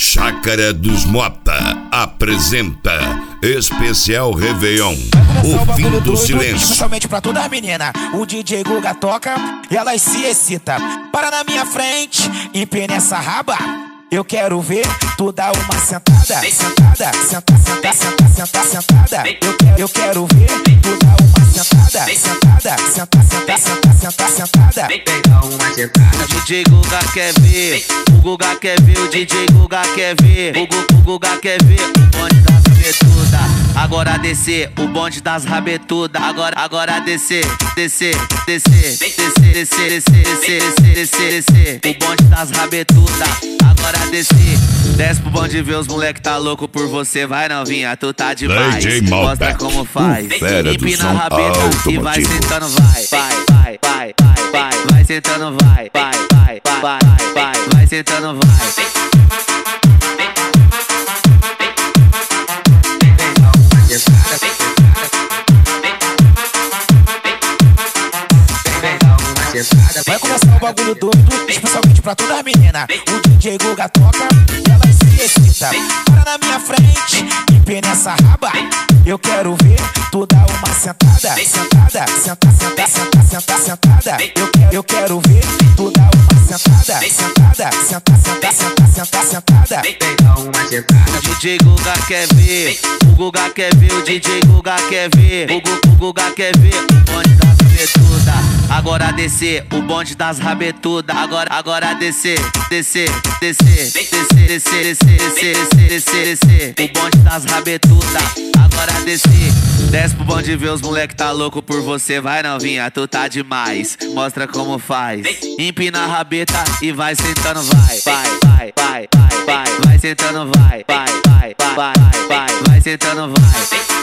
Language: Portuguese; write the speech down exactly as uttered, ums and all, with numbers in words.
Chácara dos Mota apresenta Especial Réveillon, o fim do silêncio. Especialmente pra toda menina, o D J Guga toca e elas se excita. Para na minha frente, empina essa raba. Eu quero ver tu dar uma sentada, sentada, senta, senta, senta, senta, sentada. Eu quero, eu quero ver tu dar uma sentada, sentada, senta, senta, senta, senta, sentada. Dá uma sentada. O D J Guga quer ver, o Guga quer ver, o D J Guga quer ver, o, Gu, o Guga quer ver o bonde das rabetudas. Agora descer, o bonde das rabetudas. Agora, agora descer, descer, descer, descer, descer, descer, descer, descer, descer, descer. O bonde das rabetudas. Agora descer, desce pro bonde ver os moleque tá louco por você. Vai novinha, tu tá demais. Mostra como faz. Empina a rabeta e vai sentando, vai, vai, vai, vai, vai, vai, vai sentando, vai, vai, vai, vai, vai, vai, vai sentando, vai. Vai começar o bagulho doido, especialmente pra toda menina. O D J Guga toca e elas se excita. Para na minha frente, empina essa raba. Eu quero ver tu dar uma sentada, sentada, senta, senta, senta, senta, sentada. Eu quero, eu quero ver tu dar uma sentada, sentada, senta, senta, senta, senta, sentada. Dá uma sentada. O D J Guga quer ver, o Guga quer ver, o D J Guga quer ver, o, Gu, o Guga quer ver o bonde das rabetudas. Agora descer, o bonde das rabetudas. Agora, agora descer, descer, descer, descer, descer, descer, descer, descer, descer, descer. O bonde das rabetudas. Agora descer, desce pro bonde ver os moleque tá louco por você. Vai novinha, tu tá demais. Mostra como faz. Empina a rabeta e vai sentando, vai, vai, vai, vai, vai, vai, vai sentando, vai, vai, vai, vai, vai, vai, vai sentando, vai.